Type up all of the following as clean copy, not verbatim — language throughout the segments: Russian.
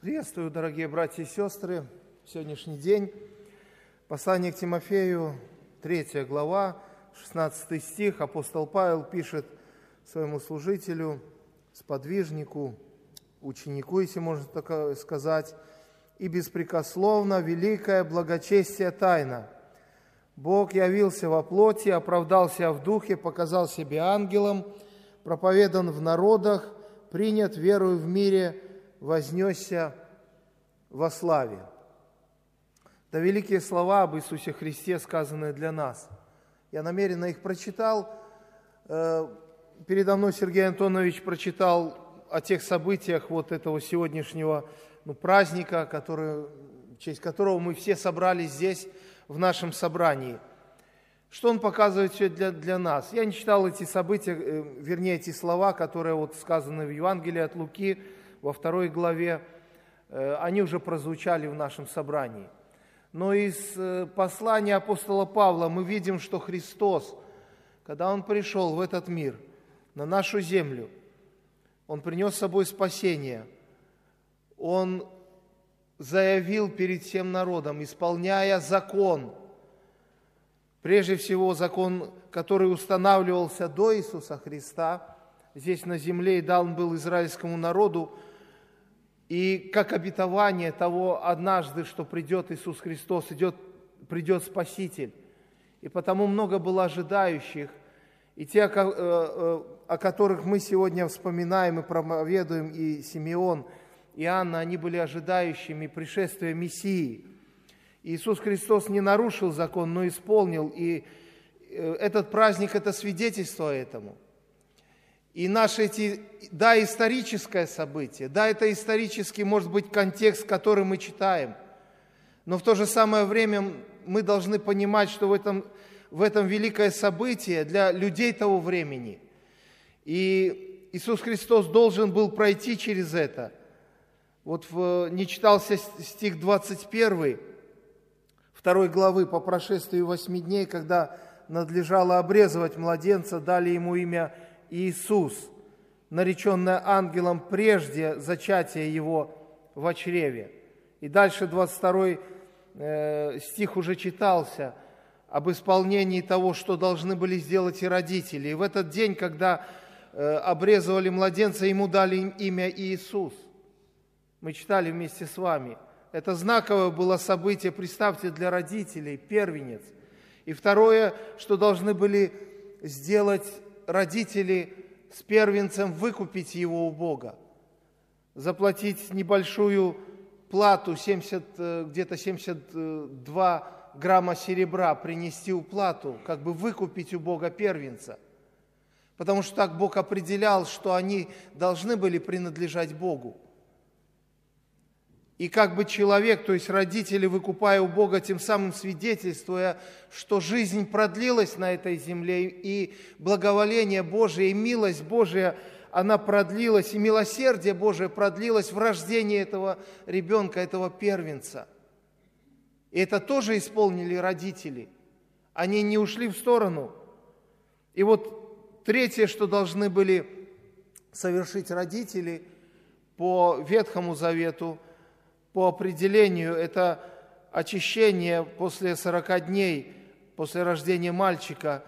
Приветствую, дорогие братья и сестры. Сегодняшний день. Послание к Тимофею, 3 глава, 16 стих. Апостол Павел пишет своему служителю, сподвижнику, ученику, если можно так сказать, «И беспрекословно великое благочестие тайна. Бог явился во плоти, оправдал себя в духе, показал себя ангелом, проповедан в народах, принят верою в мире, вознесся во славе». Это великие слова об Иисусе Христе, сказанные для нас. Я намеренно их прочитал. Передо мной Сергей Антонович прочитал о тех событиях вот этого сегодняшнего праздника, в честь которого мы все собрались здесь, в нашем собрании. Что он показывает все для нас? Я не читал эти события, вернее, эти слова, которые вот сказаны в Евангелии от Луки, во 2 главе, они уже прозвучали в нашем собрании. Но из послания апостола Павла мы видим, что Христос, когда Он пришел в этот мир, на нашу землю, Он принес с собой спасение, Он заявил перед всем народом, исполняя закон, прежде всего закон, который устанавливался до Иисуса Христа, здесь на земле и дан был израильскому народу, и как обетование того однажды, что придет Иисус Христос, придет Спаситель. И потому много было ожидающих, и те, о которых мы сегодня вспоминаем и проповедуем, и Симеон, и Анна, они были ожидающими пришествия Мессии. Иисус Христос не нарушил закон, но исполнил, и этот праздник – это свидетельство этому. И наши историческое событие, это исторический, может быть, контекст, который мы читаем, но в то же самое время мы должны понимать, что в этом великое событие для людей того времени. И Иисус Христос должен был пройти через это. Вот не читался стих 21, 2 главы, по прошествии 8 дней, когда надлежало обрезывать младенца, дали ему имя Иисус, нареченное ангелом прежде зачатия его во чреве. И дальше 22 стих уже читался об исполнении того, что должны были сделать и родители. И в этот день, когда обрезывали младенца, ему дали имя Иисус. Мы читали вместе с вами. Это знаковое было событие, представьте, для родителей, первенец. И второе, что должны были сделать родители с первенцем, выкупить его у Бога, заплатить небольшую плату, где-то 72 грамма серебра, принести уплату, как бы выкупить у Бога первенца. Потому что так Бог определял, что они должны были принадлежать Богу. И как бы человек, то есть родители, выкупая у Бога, тем самым свидетельствуя, что жизнь продлилась на этой земле, и благоволение Божие, и милость Божия, она продлилась, и милосердие Божие продлилось в рождении этого ребенка, этого первенца. И это тоже исполнили родители. Они не ушли в сторону. И вот третье, что должны были совершить родители по Ветхому Завету, по определению, это очищение после 40 дней, после рождения мальчика.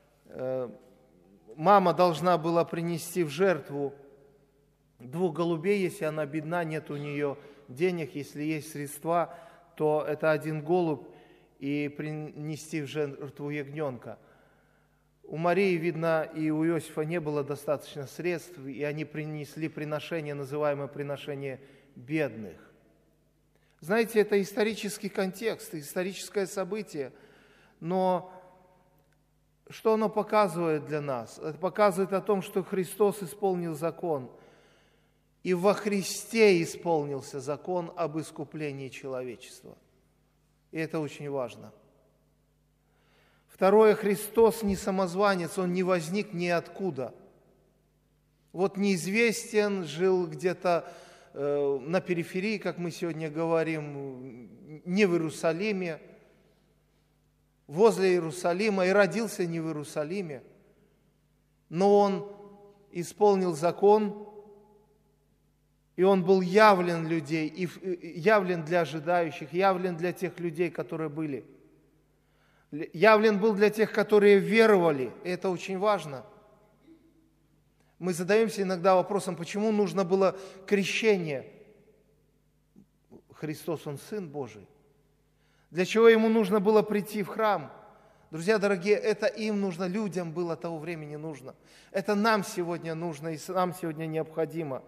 Мама должна была принести в жертву 2 голубей, если она бедна, нет у нее денег, если есть средства, то это 1 голубь, и принести в жертву ягненка. У Марии, видно, и у Иосифа не было достаточно средств, и они принесли приношение, называемое приношение бедных. Знаете, это исторический контекст, историческое событие, но что оно показывает для нас? Это показывает о том, что Христос исполнил закон, и во Христе исполнился закон об искуплении человечества. И это очень важно. Второе, Христос не самозванец, Он не возник ниоткуда. Вот неизвестен, жил где-то на периферии, как мы сегодня говорим, не в Иерусалиме, возле Иерусалима, и родился не в Иерусалиме, но Он исполнил закон, И Он был явлен людей, и явлен для ожидающих, явлен для тех людей, которые были. Явлен был для тех, которые веровали. И это очень важно. Мы задаемся иногда вопросом, почему нужно было крещение. Христос, Он Сын Божий. Для чего Ему нужно было прийти в храм? Друзья дорогие, это им нужно, людям было того времени нужно. Это нам сегодня нужно и нам сегодня необходимо.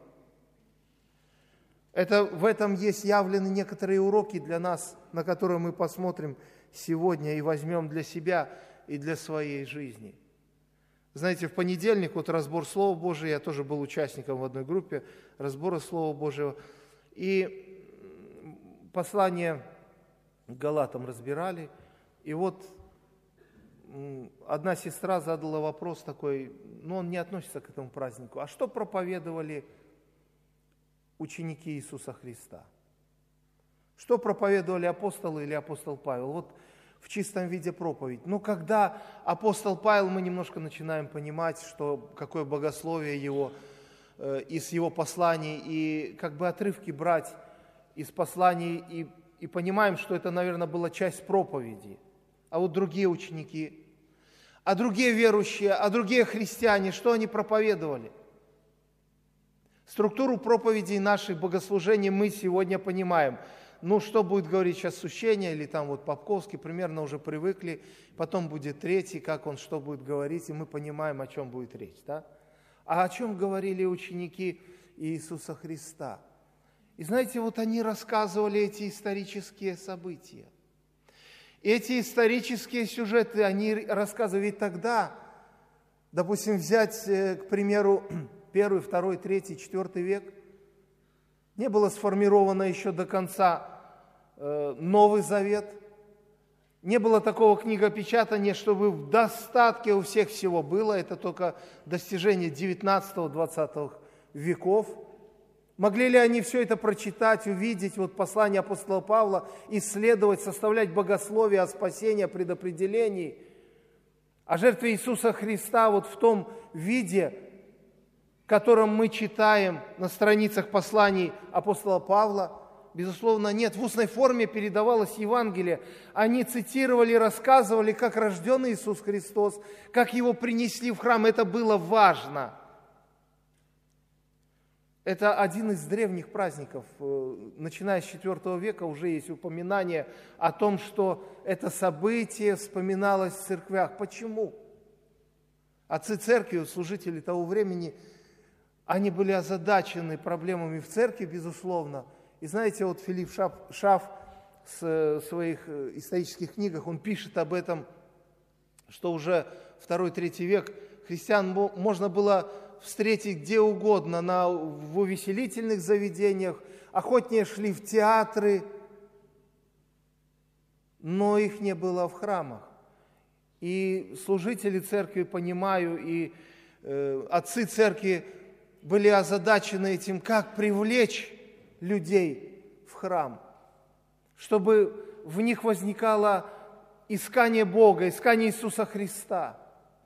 В этом есть явлены некоторые уроки для нас, на которые мы посмотрим сегодня и возьмем для себя и для своей жизни. Знаете, в понедельник разбор Слова Божия, я тоже был участником в одной группе разбора Слова Божьего, и послание к Галатам разбирали, и одна сестра задала вопрос такой, он не относится к этому празднику, а что проповедовали ученики Иисуса Христа? Что проповедовали апостолы или апостол Павел? В чистом виде проповедь. Когда апостол Павел, мы немножко начинаем понимать, какое богословие его, из его посланий, и отрывки брать из посланий, и понимаем, что это, наверное, была часть проповеди. А другие ученики, а другие верующие, а другие христиане, что они проповедовали? Структуру проповедей наших богослужений мы сегодня понимаем. Что будет говорить сейчас Сущение или Попковский, примерно уже привыкли. Потом будет третий, что будет говорить, и мы понимаем, о чем будет речь. Да? А о чем говорили ученики Иисуса Христа? И знаете, они рассказывали эти исторические события. Эти исторические сюжеты, они рассказывали. Ведь тогда, допустим, взять, к примеру, 1, 2, 3, 4 век, не было сформировано еще до конца Новый Завет, не было такого книгопечатания, чтобы в достатке у всех всего было, это только достижение 19-20 веков. Могли ли они все это прочитать, увидеть, послание апостола Павла, исследовать, составлять богословие о спасении, о предопределении, о жертве Иисуса Христа в том виде, котором мы читаем на страницах посланий апостола Павла? Безусловно, нет. В устной форме передавалось Евангелие. Они цитировали, рассказывали, как рожден Иисус Христос, как Его принесли в храм. Это было важно. Это один из древних праздников. Начиная с IV века уже есть упоминание о том, что это событие вспоминалось в церквях. Почему? Отцы церкви, служители того времени, они были озадачены проблемами в церкви, безусловно. И знаете, Филипп Шаф в своих исторических книгах, он пишет об этом, что уже II-III век христиан можно было встретить где угодно, в увеселительных заведениях, охотнее шли в театры, но их не было в храмах. И служители церкви, понимаю, и отцы церкви были озадачены этим, как привлечь людей в храм, чтобы в них возникало искание Бога, искание Иисуса Христа,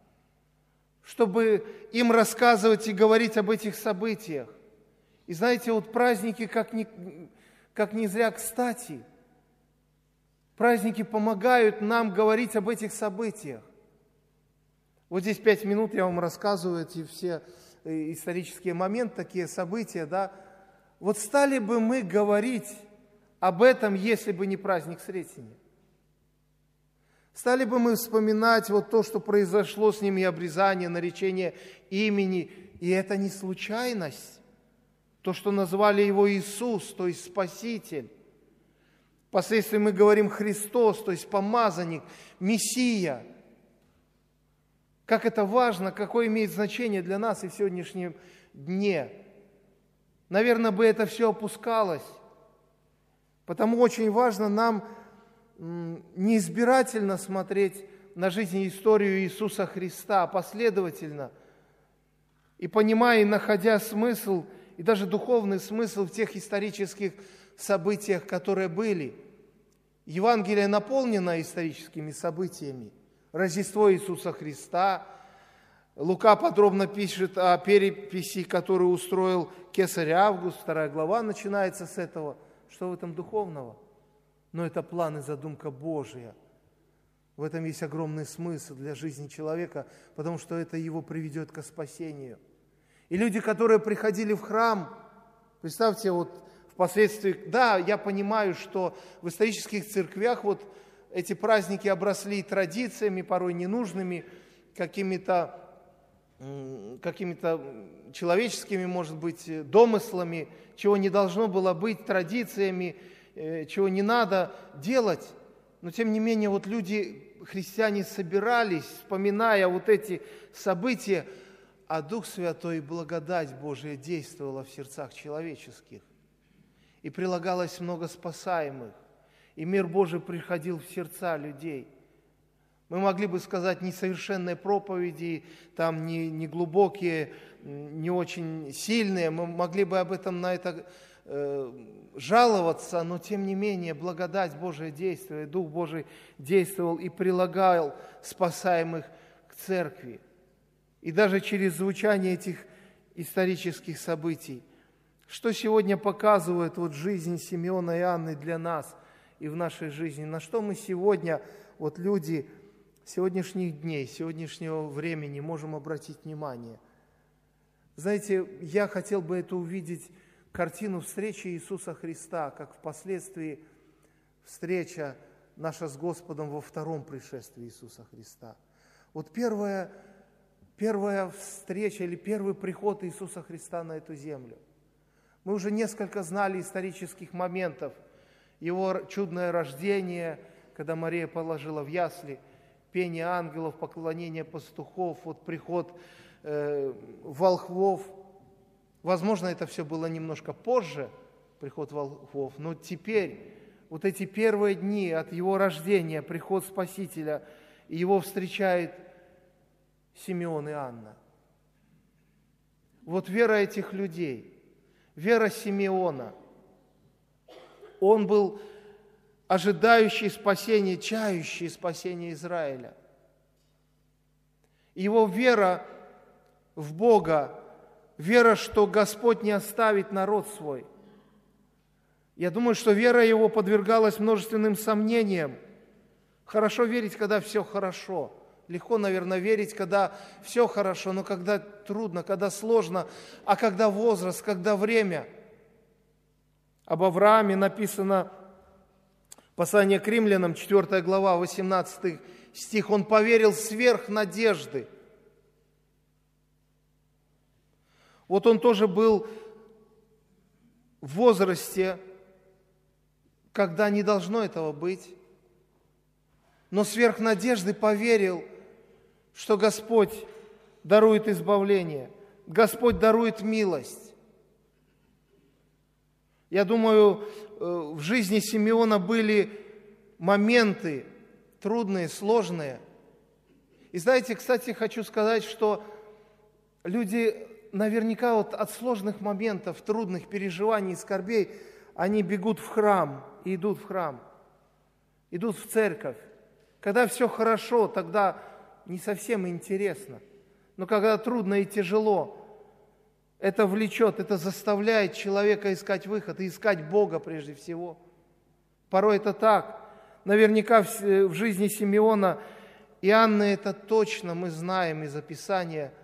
чтобы им рассказывать и говорить об этих событиях. И знаете, праздники, как не зря кстати, праздники помогают нам говорить об этих событиях. Здесь 5 минут я вам рассказываю эти все исторические моменты, такие события, да. Стали бы мы говорить об этом, если бы не праздник Сретения? Стали бы мы вспоминать то, что произошло с ними, обрезание, наречение имени, и это не случайность, то, что назвали его Иисус, то есть Спаситель. Впоследствии мы говорим Христос, то есть помазанник, Мессия. Как это важно, какое имеет значение для нас и в сегодняшнем дне. Наверное, бы это все опускалось. Потому очень важно нам неизбирательно смотреть на жизнь и историю Иисуса Христа, последовательно, и понимая, и находя смысл, и даже духовный смысл в тех исторических событиях, которые были. Евангелие наполнено историческими событиями. Рождество Иисуса Христа, Лука подробно пишет о переписи, которую устроил кесарь Август, 2 глава начинается с этого. Что в этом духовного? Но это план и задумка Божия. В этом есть огромный смысл для жизни человека, потому что это его приведет к спасению. И люди, которые приходили в храм, представьте, вот впоследствии, да, я понимаю, что в исторических церквях вот эти праздники обросли традициями, порой ненужными, какими-то человеческими, может быть, домыслами, чего не должно было быть, традициями, чего не надо делать. Но, тем не менее, вот люди, христиане, собирались, вспоминая вот эти события, а Дух Святой и благодать Божия действовала в сердцах человеческих. И прилагалось много спасаемых, и мир Божий приходил в сердца людей. Мы могли бы сказать несовершенные проповеди, там не глубокие, не очень сильные, мы могли бы об этом на это жаловаться, но тем не менее благодать Божия действует, Дух Божий действовал и прилагал спасаемых к церкви. И даже через звучание этих исторических событий, что сегодня показывает вот жизнь Симеона и Анны для нас и в нашей жизни, на что мы сегодня, вот люди сегодняшних дней, сегодняшнего времени можем обратить внимание. Знаете, я хотел бы это увидеть, картину встречи Иисуса Христа, как впоследствии встреча наша с Господом во втором пришествии Иисуса Христа. Вот первая встреча или первый приход Иисуса Христа на эту землю. Мы уже несколько знали исторических моментов. Его чудное рождение, когда Мария положила в ясли, пение ангелов, поклонение пастухов, вот приход волхвов. Возможно, это все было немножко позже, приход волхвов, но теперь, вот эти первые дни от его рождения, приход Спасителя, и его встречает Симеон и Анна. Вот вера этих людей, вера Симеона. Он был ожидающий спасения, чающий спасения Израиля. Его вера в Бога, вера, что Господь не оставит народ свой. Я думаю, что вера его подвергалась множественным сомнениям. Хорошо верить, когда все хорошо. Легко, наверное, верить, когда все хорошо, но когда трудно, когда сложно, а когда возраст, когда время. Об Аврааме написано, послание к Римлянам, 4 глава, 18 стих, он поверил сверх надежды. Вот он тоже был в возрасте, когда не должно этого быть, но сверх надежды поверил, что Господь дарует избавление, Господь дарует милость. Я думаю, в жизни Симеона были моменты трудные, сложные. И знаете, кстати, хочу сказать, что люди наверняка вот от сложных моментов, трудных переживаний и скорбей, они бегут в храм и идут в храм, идут в церковь. Когда все хорошо, тогда не совсем интересно. Но когда трудно и тяжело, это влечет, это заставляет человека искать выход и искать Бога прежде всего. Порой это так. Наверняка в жизни Симеона и Анны это точно мы знаем из Писания.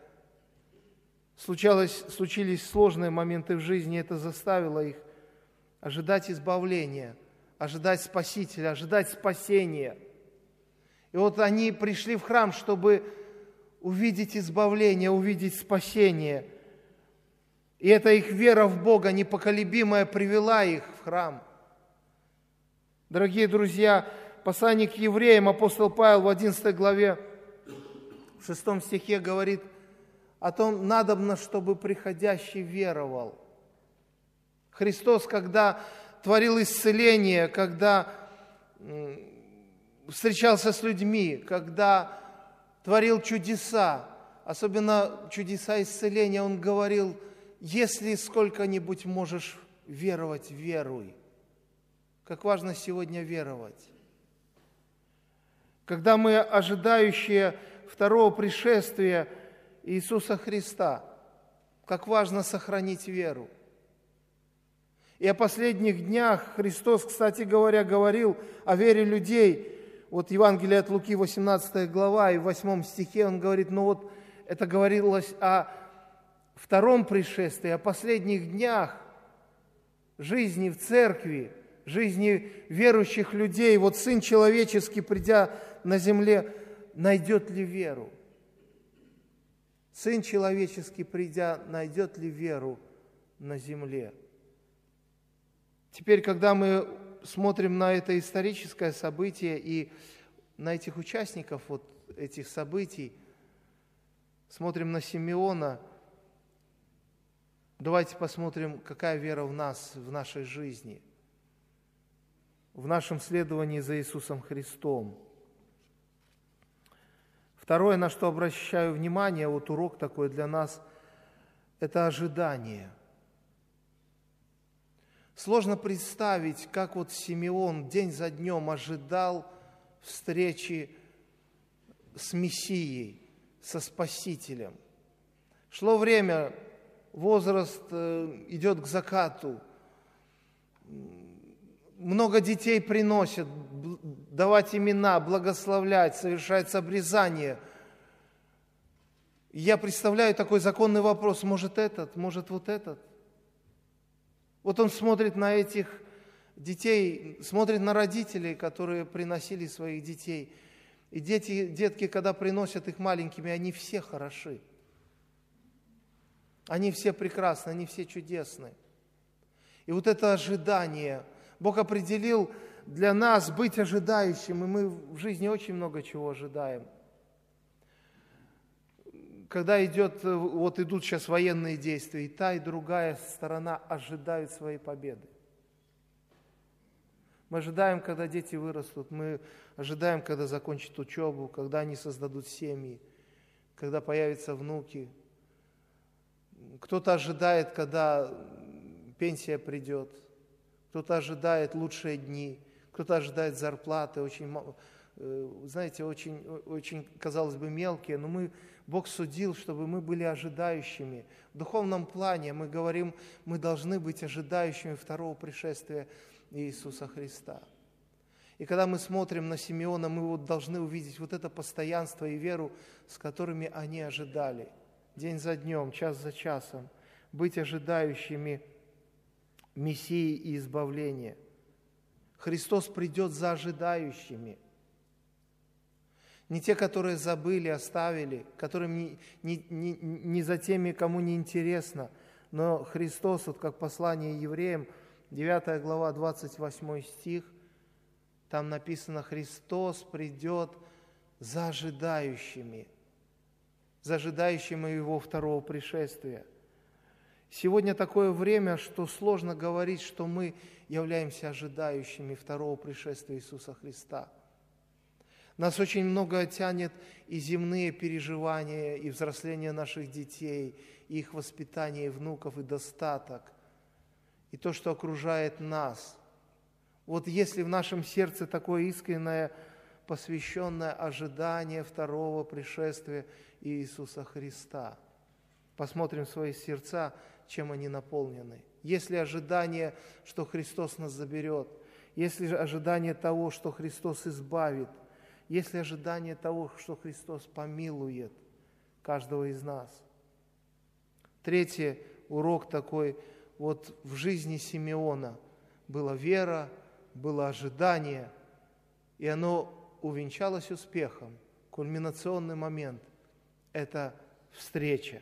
Случились сложные моменты в жизни, это заставило их ожидать избавления, ожидать Спасителя, ожидать спасения. И вот они пришли в храм, чтобы увидеть избавление, увидеть спасение. И эта их вера в Бога непоколебимая привела их в храм. Дорогие друзья, послание к евреям апостол Павел в 11 главе, в 6 стихе говорит о том, надобно, чтобы приходящий веровал. Христос, когда творил исцеление, когда встречался с людьми, когда творил чудеса, особенно чудеса исцеления, Он говорил, если сколько-нибудь можешь веровать, веруй. Как важно сегодня веровать. Когда мы, ожидающие второго пришествия Иисуса Христа. Как важно сохранить веру. И о последних днях Христос, кстати говоря, говорил о вере людей. Вот Евангелие от Луки, 18 глава, и в 8 стихе он говорит, это говорилось о втором пришествии, о последних днях жизни в церкви, жизни верующих людей. Вот Сын Человеческий, придя на земле, найдет ли веру? Сын Человеческий, придя, найдет ли веру на земле? Теперь, когда мы смотрим на это историческое событие и на этих участников этих событий, смотрим на Симеона, давайте посмотрим, какая вера в нас, в нашей жизни, в нашем следовании за Иисусом Христом. Второе, на что обращаю внимание, урок такой для нас, это ожидание. Сложно представить, как Симеон день за днем ожидал встречи с Мессией, со Спасителем. Шло время, возраст идет к закату, много детей приносят, давать имена, благословлять, совершается обрезание. Я представляю такой законный вопрос, может этот, может вот этот. Вот он смотрит на этих детей, смотрит на родителей, которые приносили своих детей. И детки, когда приносят их маленькими, они все хороши. Они все прекрасны, они все чудесны. И это ожидание. Бог определил для нас быть ожидающим, и мы в жизни очень много чего ожидаем. Когда идут сейчас военные действия, и та, и другая сторона ожидают своей победы. Мы ожидаем, когда дети вырастут, мы ожидаем, когда закончат учебу, когда они создадут семьи, когда появятся внуки. Кто-то ожидает, когда пенсия придет, кто-то ожидает лучшие дни, кто-то ожидает зарплаты, очень, казалось бы, мелкие, но Бог судил, чтобы мы были ожидающими. В духовном плане мы говорим, мы должны быть ожидающими второго пришествия Иисуса Христа. И когда мы смотрим на Симеона, мы должны увидеть это постоянство и веру, с которыми они ожидали. День за днем, час за часом. Быть ожидающими Мессии и избавления. Христос придет за ожидающими. Не те, которые забыли, оставили, которым не за теми, кому не интересно, но Христос, как послание евреям, 9 глава, 28 стих, там написано, Христос придет за ожидающими Его второго пришествия. Сегодня такое время, что сложно говорить, что мы являемся ожидающими второго пришествия Иисуса Христа. Нас очень много тянет и земные переживания, и взросление наших детей, и их воспитание, и внуков, и достаток, и то, что окружает нас. Если в нашем сердце такое искреннее, посвященное ожидание второго пришествия Иисуса Христа, посмотрим в свои сердца, чем они наполнены. Есть ли ожидание, что Христос нас заберет? Есть ли ожидание того, что Христос избавит? Есть ли ожидание того, что Христос помилует каждого из нас? Третий урок такой, в жизни Симеона была вера, было ожидание, и оно увенчалось успехом. Кульминационный момент – это встреча.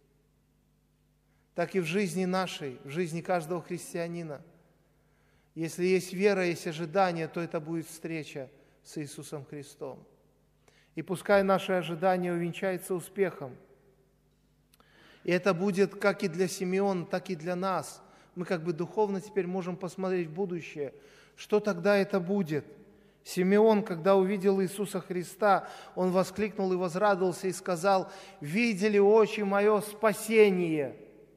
Так и в жизни нашей, в жизни каждого христианина. Если есть вера, есть ожидание, то это будет встреча с Иисусом Христом. И пускай наше ожидание увенчается успехом. И это будет как и для Симеона, так и для нас. Мы духовно теперь можем посмотреть в будущее. Что тогда это будет? Симеон, когда увидел Иисуса Христа, он воскликнул и возрадовался и сказал: «Видели очи мое спасение».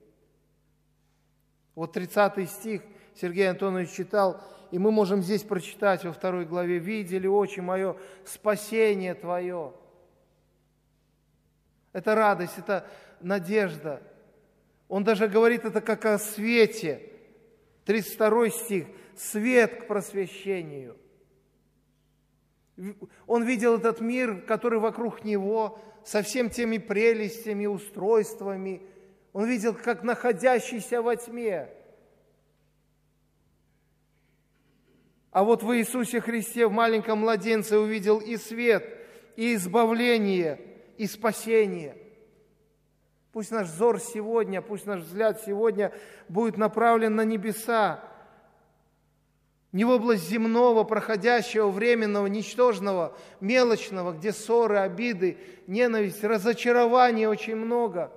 30 стих Сергей Антонович читал, и мы можем здесь прочитать во 2 главе: «Видели очи мое спасение Твое». это радость, это надежда. Он даже говорит это как о свете. 32 стих. Свет к просвещению. Он видел этот мир, который вокруг него, со всеми теми прелестями, устройствами. Он видел, как находящийся во тьме. А вот в Иисусе Христе, в маленьком младенце, увидел и свет, и избавление, и спасение. Пусть наш взор сегодня, пусть наш взгляд сегодня будет направлен на небеса, не в область земного, проходящего, временного, ничтожного, мелочного, где ссоры, обиды, ненависть, разочарования очень много,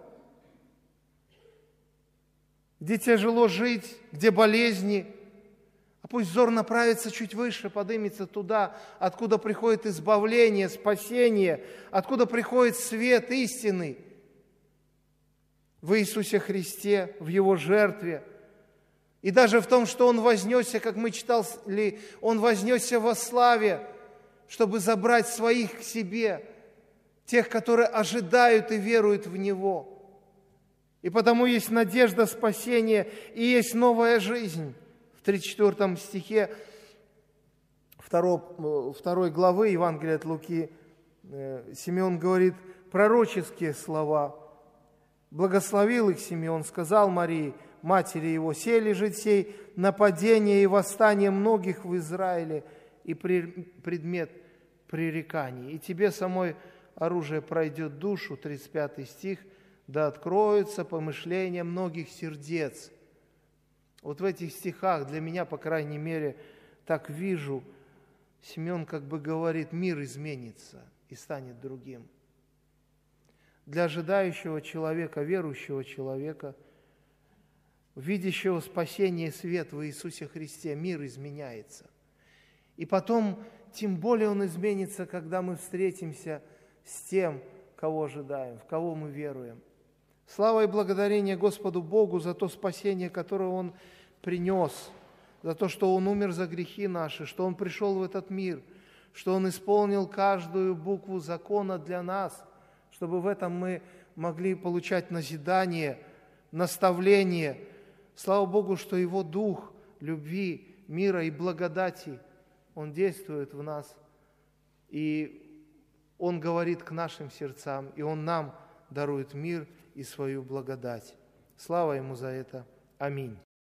где тяжело жить, где болезни. А пусть взор направится чуть выше, поднимется туда, откуда приходит избавление, спасение, откуда приходит свет истины в Иисусе Христе, в Его жертве. И даже в том, что Он вознесся, как мы читали, Он вознесся во славе, чтобы забрать своих к себе, тех, которые ожидают и веруют в Него. И потому есть надежда спасения и есть новая жизнь. В 34 стихе 2 главы Евангелия от Луки Симеон говорит пророческие слова. Благословил их Симеон, сказал Марии, матери его, сей лежит сей нападение и восстание многих в Израиле и предмет пререканий. И тебе самой оружие пройдет душу, 35 стих, да откроются помышления многих сердец. Вот в этих стихах, для меня, по крайней мере, так вижу, Симеон как бы говорит, мир изменится и станет другим. Для ожидающего человека, верующего человека, видящего спасение и свет в Иисусе Христе, мир изменяется. И потом, тем более он изменится, когда мы встретимся с тем, кого ожидаем, в кого мы веруем. Слава и благодарение Господу Богу за то спасение, которое Он принес, за то, что Он умер за грехи наши, что Он пришел в этот мир, что Он исполнил каждую букву закона для нас, чтобы в этом мы могли получать назидание, наставление. Слава Богу, что Его Дух любви, мира и благодати, Он действует в нас, и Он говорит к нашим сердцам, и Он нам дарует мир и свою благодать. Слава Ему за это. Аминь.